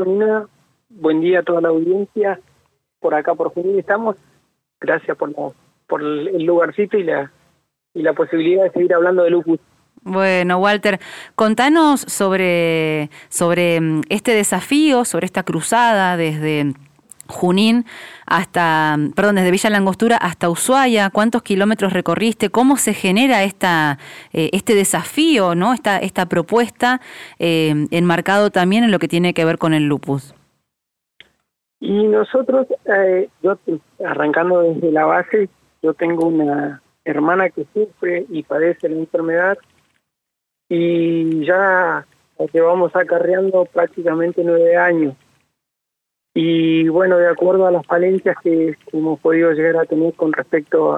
Antonina. Buen día a toda la audiencia. Por acá, por Junín estamos. Gracias por el lugarcito y la posibilidad de seguir hablando de lupus. Bueno, Walter, contanos sobre este desafío, sobre esta cruzada desde Junín desde Villa Langostura hasta Ushuaia. ¿Cuántos kilómetros recorriste? ¿Cómo se genera este desafío, ¿no? Esta propuesta enmarcado también en lo que tiene que ver con el lupus? Y nosotros, yo arrancando desde la base, yo tengo una hermana que sufre y padece la enfermedad y ya la llevamos acarreando prácticamente 9 años. Y bueno, de acuerdo a las falencias que hemos podido llegar a tener con respecto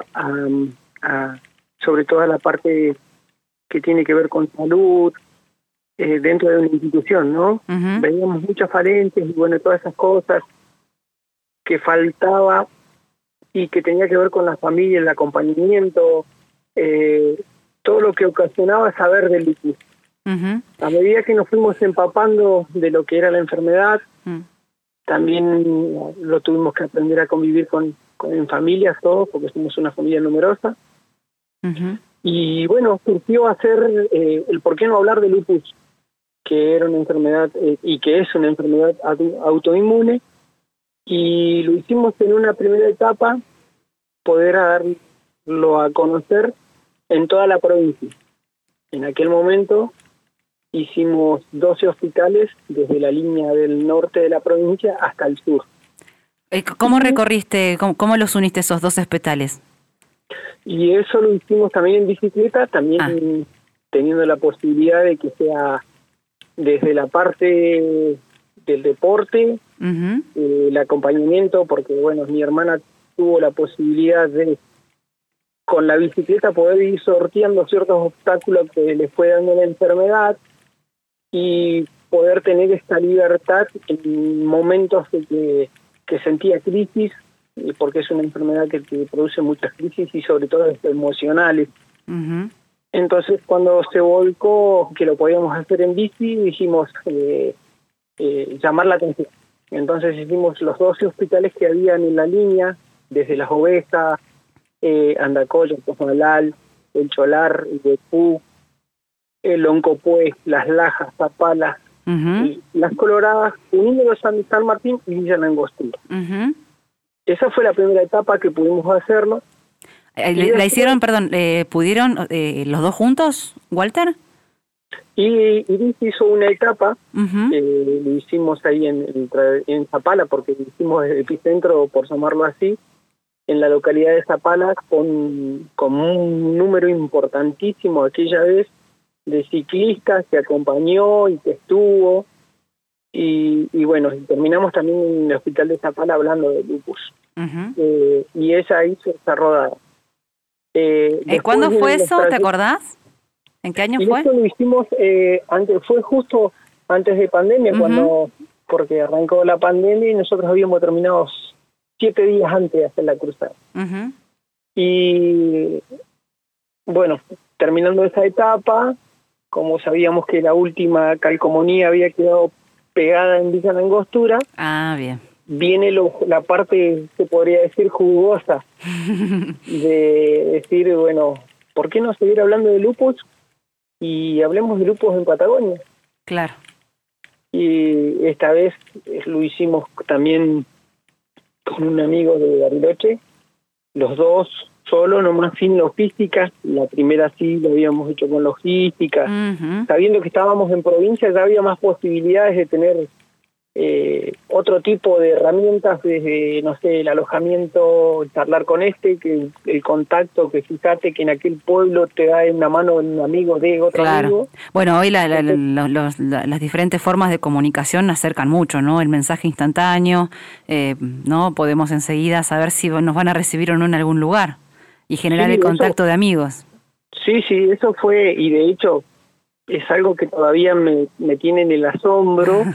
a sobre todo a la parte que tiene que ver con salud, dentro de una institución, ¿no? Uh-huh. Veíamos muchas falencias y bueno, todas esas cosas que faltaba y que tenía que ver con la familia, el acompañamiento, todo lo que ocasionaba saber del lupus. Uh-huh. A medida que nos fuimos empapando de lo que era la enfermedad, también lo tuvimos que aprender a convivir en familias todos, porque somos una familia numerosa. Uh-huh. Y bueno, surgió hacer el por qué no hablar de lupus, que era una enfermedad y que es una enfermedad autoinmune, y lo hicimos en una primera etapa, poder darlo a conocer en toda la provincia. En aquel momento hicimos 12 hospitales desde la línea del norte de la provincia hasta el sur. ¿Cómo recorriste, cómo los uniste esos 12 hospitales? Y eso lo hicimos también en bicicleta, también teniendo la posibilidad de que sea desde la parte del deporte, uh-huh, el acompañamiento, porque bueno, mi hermana tuvo la posibilidad de, con la bicicleta, poder ir sorteando ciertos obstáculos que le fue dando la enfermedad y poder tener esta libertad en momentos de que sentía crisis, porque es una enfermedad que produce muchas crisis y sobre todo emocionales. uh-huh. Entonces, cuando se volcó que lo podíamos hacer en bici, dijimos llamar la atención. Entonces hicimos los 12 hospitales que habían en la línea, desde Las Ovejas, Andacollo, Cosmalal, El Cholar, Ipú, el Oncopué, Las Lajas, Zapala, Uh-huh. Las Coloradas, uniéndolos a San Martín y Villa Langostura. Uh-huh. Esa fue la primera etapa que pudimos hacerlo. ¿La hicieron, pudieron los dos juntos, Walter? Y Iris hizo una etapa, Uh-huh. lo hicimos ahí en Zapala, porque lo hicimos desde el epicentro, por llamarlo así, en la localidad de Zapala, con un número importantísimo aquella vez de ciclistas que acompañó y que estuvo, y bueno, terminamos también en el hospital de Zapala hablando de lupus. Uh-huh. Y esa hizo esa rodada. ¿Cuándo fue eso? ¿Te acordás? ¿En qué año fue? Esto lo hicimos fue justo antes de pandemia, uh-huh, porque arrancó la pandemia y nosotros habíamos terminado 7 días antes de hacer la cruzada. uh-huh. Y bueno, terminando esa etapa, como sabíamos que la última calcomanía había quedado pegada en Villa Langostura, Bien. viene la parte, se podría decir, jugosa, de decir, bueno, ¿por qué no seguir hablando de lupus? Y hablemos de lupus en Patagonia. Claro. Y esta vez lo hicimos también con un amigo de Bariloche, los dos solo, nomás sin logística. La primera sí lo habíamos hecho con logística. Uh-huh. Sabiendo que estábamos en provincia, ya había más posibilidades de tener otro tipo de herramientas, desde, no sé, el alojamiento, charlar con que el contacto, que fíjate que en aquel pueblo te da una mano un amigo de otro amigo. Bueno, hoy las diferentes formas de comunicación acercan mucho, ¿no? El mensaje instantáneo, ¿no? Podemos enseguida saber si nos van a recibir o no en algún lugar y generar el contacto de amigos. Sí, eso fue, y de hecho es algo que todavía me tiene en el asombro,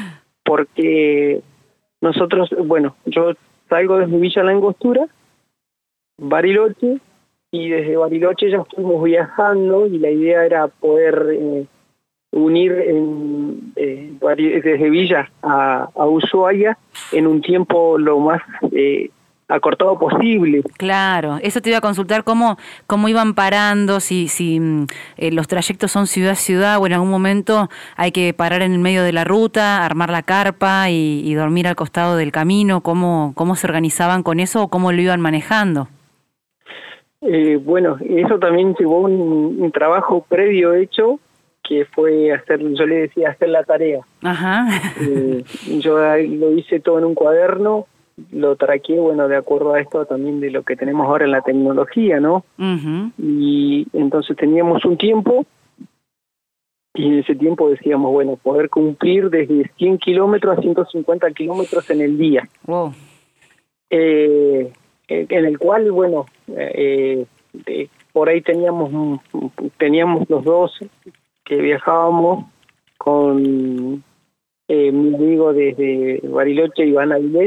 porque nosotros, bueno, yo salgo desde Villa Langostura, Bariloche, y desde Bariloche ya estuvimos viajando y la idea era poder unir desde Villa a Ushuaia en un tiempo lo más acortado posible. Claro, eso te iba a consultar cómo iban parando, si los trayectos son ciudad-ciudad o en algún momento hay que parar en el medio de la ruta, armar la carpa y dormir al costado del camino, cómo se organizaban con eso o cómo lo iban manejando. Bueno, eso también llevó un trabajo previo hecho, que fue yo le decía hacer la tarea. Ajá. Yo lo hice todo en un cuaderno, lo traqué, bueno, de acuerdo a esto también de lo que tenemos ahora en la tecnología, ¿no? Uh-huh. Y entonces teníamos un tiempo, y en ese tiempo decíamos, bueno, poder cumplir desde 100 kilómetros a 150 kilómetros en el día. Wow. En el cual, bueno, por ahí teníamos los dos que viajábamos con mi amigo desde Bariloche, Iván Avilés,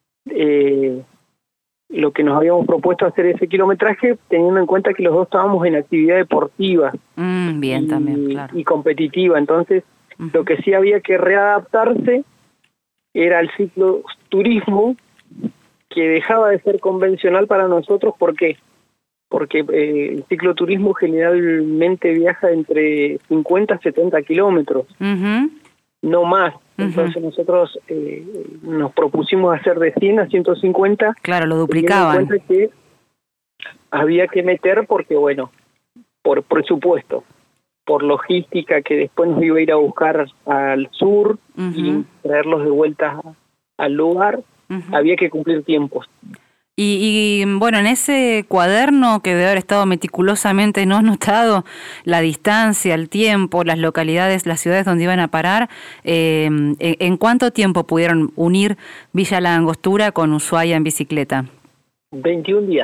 lo que nos habíamos propuesto hacer ese kilometraje teniendo en cuenta que los dos estábamos en actividad deportiva bien, también, claro. y competitiva. Entonces, lo que sí había que readaptarse era el cicloturismo, que dejaba de ser convencional para nosotros. ¿Por qué? Porque el cicloturismo generalmente viaja entre 50 a 70 kilómetros, no más. Entonces nosotros nos propusimos hacer de 100 a 150. Claro, lo duplicaban. En cuenta que había que meter porque, bueno, por presupuesto, por logística, que después nos iba a ir a buscar al sur y traerlos de vuelta al lugar, había que cumplir tiempos. Y bueno, en ese cuaderno que debe haber estado meticulosamente no anotado, la distancia, el tiempo, las localidades, las ciudades donde iban a parar, ¿en cuánto tiempo pudieron unir Villa La Angostura con Ushuaia en bicicleta? 21 días.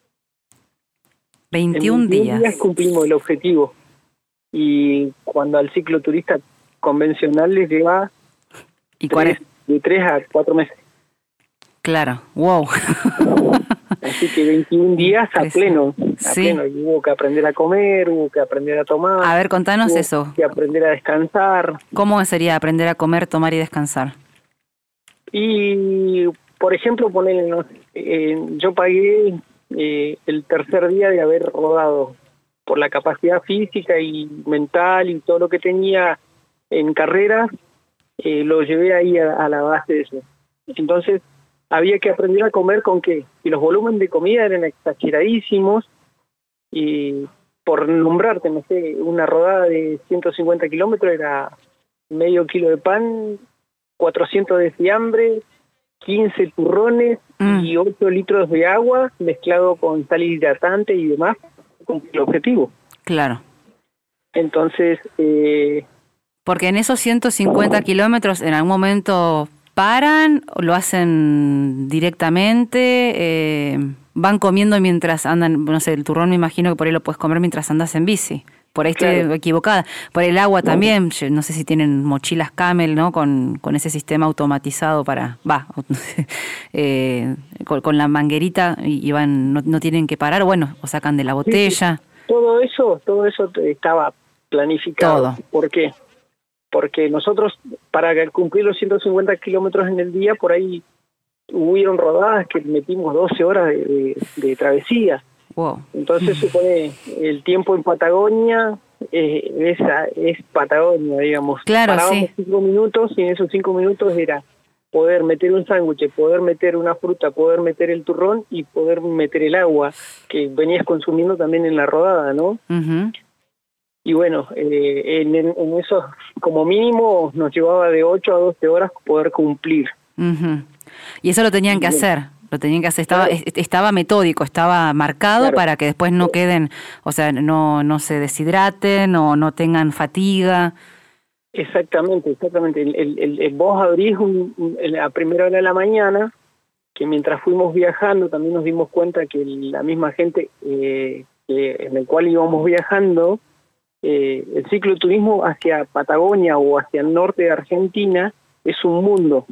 21 días cumplimos el objetivo. Y cuando al cicloturista convencional les lleva de 3 a 4 meses. Claro, wow. Así que 21 días a pleno. Y hubo que aprender a comer, hubo que aprender a tomar. A ver, contanos eso. Hubo que aprender a descansar. ¿Cómo sería aprender a comer, tomar y descansar? Y, por ejemplo, yo pagué el tercer día de haber rodado por la capacidad física y mental y todo lo que tenía en carreras, lo llevé ahí a la base de eso. Entonces, había que aprender a comer con qué. Y los volúmenes de comida eran exageradísimos. Y por nombrarte, no sé, una rodada de 150 kilómetros era medio kilo de pan, 400 de fiambre, 15 turrones y 8 litros de agua mezclado con sal hidratante y demás, con el objetivo. Claro. Entonces... porque en esos 150 kilómetros en algún momento... ¿paran? ¿Lo hacen directamente? ¿Van comiendo mientras andan? No sé, el turrón me imagino que por ahí lo puedes comer mientras andas en bici. Por ahí estoy equivocada. Por el agua también, no sé si tienen mochilas Camel, ¿no? Con ese sistema automatizado con la manguerita y van, no tienen que parar, o sacan de la botella. Sí. Todo eso estaba planificado. Todo. ¿Por qué? Porque nosotros, para cumplir los 150 kilómetros en el día, por ahí hubieron rodadas que metimos 12 horas de travesía. Wow. Entonces supone el tiempo en Patagonia, es Patagonia, digamos. Claro, parábamos 5 minutos y en esos 5 minutos era poder meter un sándwich, poder meter una fruta, poder meter el turrón y poder meter el agua que venías consumiendo también en la rodada, ¿no? Y bueno, en esos, como mínimo, nos llevaba de 8 a 12 horas poder cumplir. Y eso lo tenían que hacer, estaba metódico, estaba marcado para que después no queden, no se deshidraten o no tengan fatiga. Exactamente. Vos abrís a primera hora de la mañana, que mientras fuimos viajando también nos dimos cuenta que la misma gente en el cual íbamos viajando, el cicloturismo hacia Patagonia o hacia el norte de Argentina es un mundo.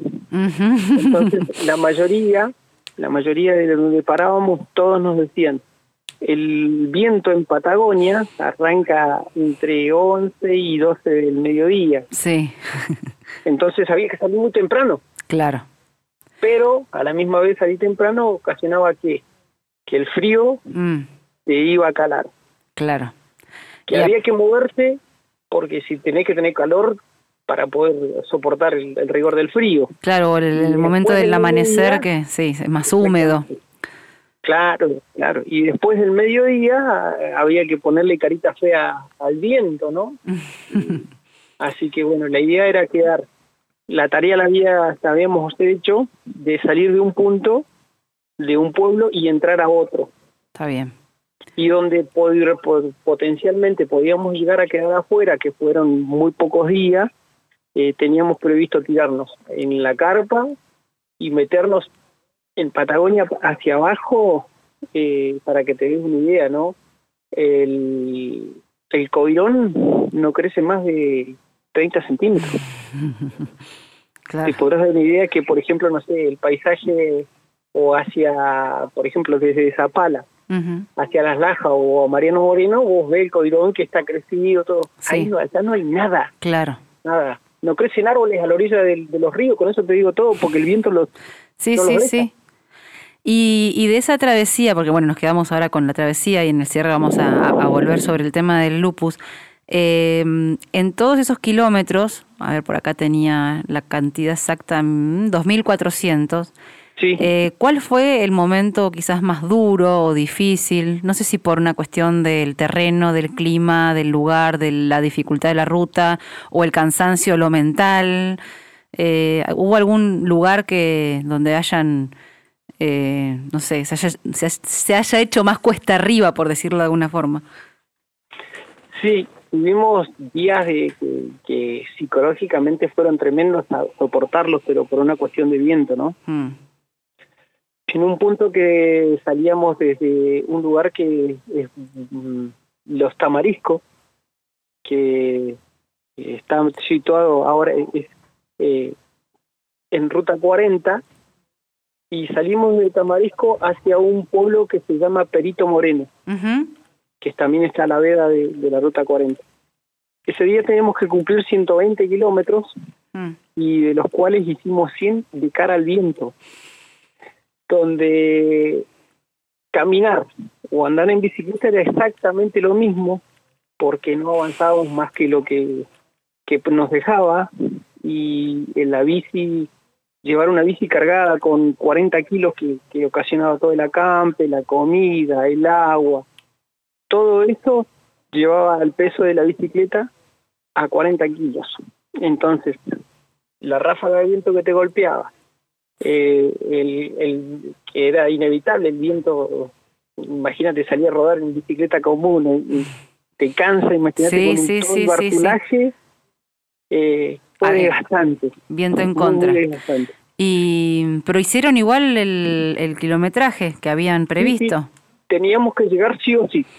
Entonces la mayoría de donde parábamos todos nos decían, el viento en Patagonia arranca entre 11 y 12 del mediodía. Sí. Entonces había que salir muy temprano. Claro. Pero a la misma vez salir temprano ocasionaba que el frío te iba a calar. Claro. Que había que moverse porque si tenés que tener calor para poder soportar el rigor del frío. Claro, el momento del amanecer que sí, es más húmedo. Claro. Y después del mediodía había que ponerle carita fea al viento, ¿no? Así que bueno, la idea era quedar. La tarea la habíamos hecho de salir de un punto, de un pueblo y entrar a otro. Está bien. Y donde potencialmente podíamos llegar a quedar afuera, que fueron muy pocos días, teníamos previsto tirarnos en la carpa y meternos en Patagonia hacia abajo, para que te des una idea, ¿no? El coirón no crece más de 30 centímetros. Claro. Te podrás dar una idea que, por ejemplo, no sé, el paisaje o hacia, por ejemplo, desde Zapala, hacia Las Lajas o Mariano Moreno, vos ves el coirón que está crecido, todo. Sí. Ahí allá no hay nada. Claro. Nada. No crecen árboles a la orilla de los ríos, con eso te digo todo, porque el viento los... Sí, no sí, los deja. sí. Y de esa travesía, porque bueno, nos quedamos ahora con la travesía y en el cierre vamos a volver sobre el tema del lupus. En todos esos kilómetros, a ver, por acá tenía la cantidad exacta, 2.400. Sí. ¿Cuál fue el momento quizás más duro o difícil? No sé si por una cuestión del terreno, del clima, del lugar, de la dificultad de la ruta o el cansancio, lo mental. ¿Hubo algún lugar donde hayan, no sé, se haya hecho más cuesta arriba, por decirlo de alguna forma? Sí, tuvimos días que psicológicamente fueron tremendos a soportarlos, pero por una cuestión de viento, ¿no? En un punto que salíamos desde un lugar que es Los Tamariscos, que está situado ahora en Ruta 40, y salimos de Tamarisco hacia un pueblo que se llama Perito Moreno, que también está a la veda de la Ruta 40. Ese día teníamos que cumplir 120 kilómetros, y de los cuales hicimos 100 de cara al viento, donde caminar o andar en bicicleta era exactamente lo mismo, porque no avanzábamos más que lo que nos dejaba, y en la bici, llevar una bici cargada con 40 kilos que ocasionaba todo el acampe, la comida, el agua, todo eso llevaba el peso de la bicicleta a 40 kilos. Entonces, la ráfaga de viento que te golpeaba, el que era inevitable, el viento, imagínate salir a rodar en bicicleta común, y te cansa, imagínate con un bartulaje, fue desgastante. Viento en contra. Muy desgastante. Pero hicieron igual el kilometraje que habían previsto. Sí, teníamos que llegar sí o sí,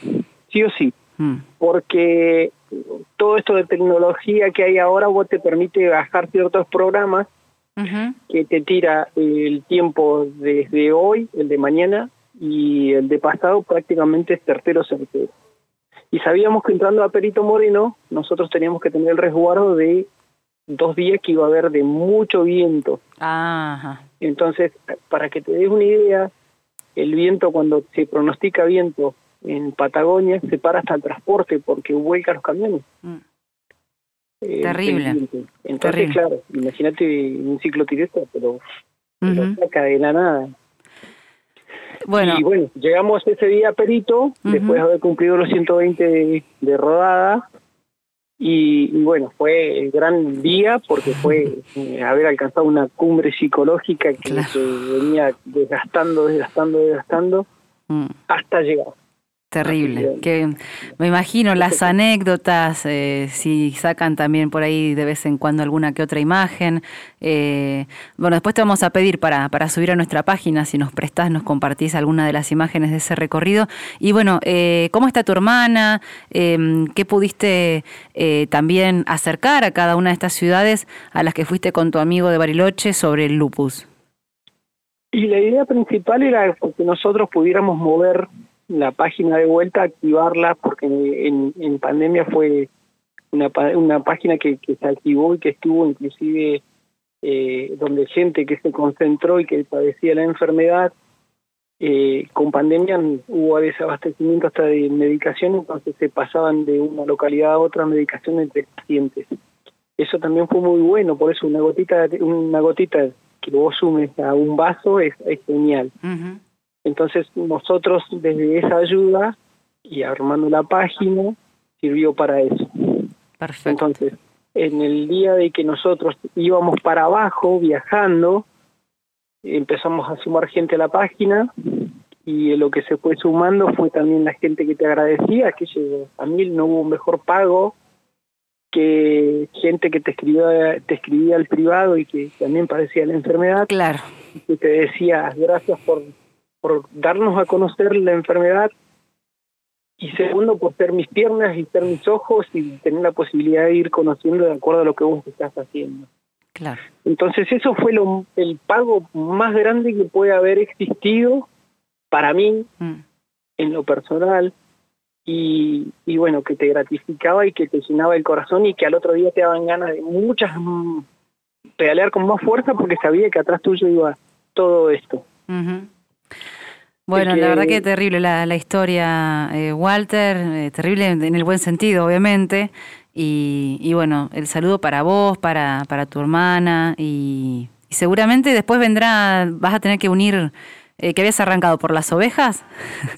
porque todo esto de tecnología que hay ahora, vos te permite bajar ciertos programas que te tira el tiempo desde hoy, el de mañana, y el de pasado prácticamente es certero. Y sabíamos que entrando a Perito Moreno, nosotros teníamos que tener el resguardo de 2 días que iba a haber de mucho viento. Entonces, para que te des una idea, el viento, cuando se pronostica viento en Patagonia, se para hasta el transporte porque vuelca los camiones. Terrible. Entonces, terrible. Claro, imagínate un ciclotirista, pero saca de la nada. Bueno. Y bueno, llegamos ese día a Perito, después de haber cumplido los 120 de rodada, y bueno, fue el gran día porque fue haber alcanzado una cumbre psicológica que venía desgastando hasta llegar. Terrible. Que me imagino las anécdotas, si sacan también por ahí de vez en cuando alguna que otra imagen. Bueno, después te vamos a pedir para subir a nuestra página, si nos prestás, nos compartís alguna de las imágenes de ese recorrido. Y bueno, ¿cómo está tu hermana? ¿Qué pudiste también acercar a cada una de estas ciudades a las que fuiste con tu amigo de Bariloche sobre el lupus? Y la idea principal era que nosotros pudiéramos mover la página de vuelta, activarla, porque en pandemia fue una página que se activó y que estuvo inclusive donde gente que se concentró y que padecía la enfermedad, con pandemia hubo desabastecimiento hasta de medicación, entonces se pasaban de una localidad a otra medicación entre pacientes. Eso también fue muy bueno, por eso una gotita que vos sumes a un vaso es genial. Uh-huh. Entonces nosotros desde esa ayuda y armando la página sirvió para eso. Perfecto. Entonces, en el día de que nosotros íbamos para abajo viajando, empezamos a sumar gente a la página y lo que se fue sumando fue también la gente que te agradecía, que a mí no hubo mejor pago que gente que te escribía al privado y que también padecía la enfermedad. Claro. Y te decía gracias por darnos a conocer la enfermedad, y segundo por ser mis piernas y ser mis ojos y tener la posibilidad de ir conociendo de acuerdo a lo que vos estás haciendo. Claro. Entonces eso fue el pago más grande que puede haber existido para mí en lo personal, y bueno, que te gratificaba y que te llenaba el corazón y que al otro día te daban ganas de pedalear con más fuerza porque sabía que atrás tuyo iba todo esto. Uh-huh. Bueno, la verdad que terrible la historia, Walter, terrible en el buen sentido, obviamente, y bueno, el saludo para vos, para tu hermana, y seguramente después vas a tener que unir, que habías arrancado por las ovejas,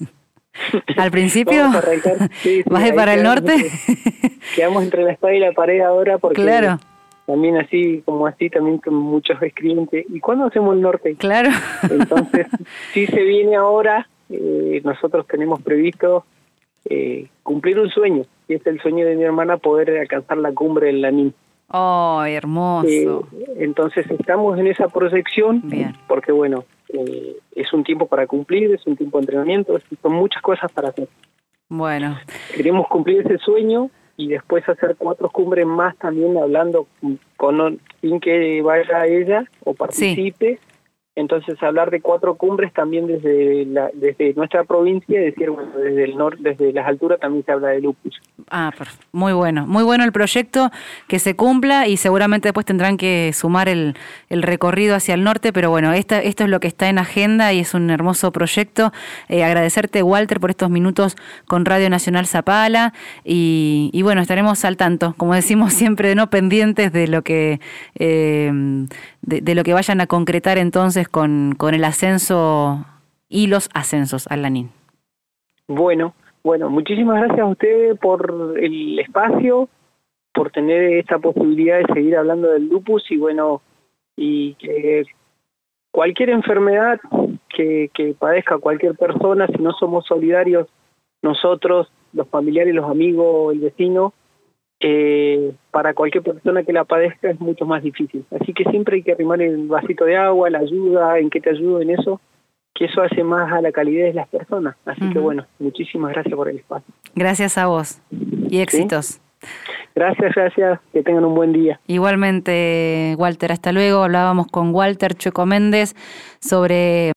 al principio, ¿vas a ir para el norte? Quedamos entre la espada y la pared ahora porque... Claro. También también con muchos escriben, ¿y cuándo hacemos el norte? Claro. Entonces, sí se viene ahora, nosotros tenemos previsto cumplir un sueño, y es el sueño de mi hermana, poder alcanzar la cumbre del Lanín. ¡Oh, hermoso! Entonces estamos en esa proyección. Bien. Porque bueno, es un tiempo para cumplir, es un tiempo de entrenamiento, son muchas cosas para hacer. Bueno. Queremos cumplir ese sueño y después hacer 4 cumbres más también, hablando sin que vaya ella o participe. Sí. Entonces hablar de 4 cumbres también desde nuestra provincia, decir, bueno, desde el norte, desde las alturas también se habla de lupus. Ah, perfecto. Muy bueno el proyecto, que se cumpla, y seguramente después tendrán que sumar el recorrido hacia el norte, pero bueno, esto es lo que está en agenda y es un hermoso proyecto. Agradecerte, Walter, por estos minutos con Radio Nacional Zapala, y bueno, estaremos al tanto, como decimos siempre, no pendientes de lo que de lo que vayan a concretar entonces con el ascenso y los ascensos al Lanín. Bueno, muchísimas gracias a ustedes por el espacio, por tener esta posibilidad de seguir hablando del lupus, y bueno, y que cualquier enfermedad que padezca cualquier persona, si no somos solidarios nosotros, los familiares, los amigos, el vecino, para cualquier persona que la padezca es mucho más difícil. Así que siempre hay que arrimar el vasito de agua, la ayuda, en qué te ayudo en eso, que eso hace más a la calidez de las personas. Así que bueno, muchísimas gracias por el espacio. Gracias a vos y éxitos. ¿Sí? Gracias, que tengan un buen día. Igualmente, Walter, hasta luego. Hablábamos con Walter Chueco Méndez sobre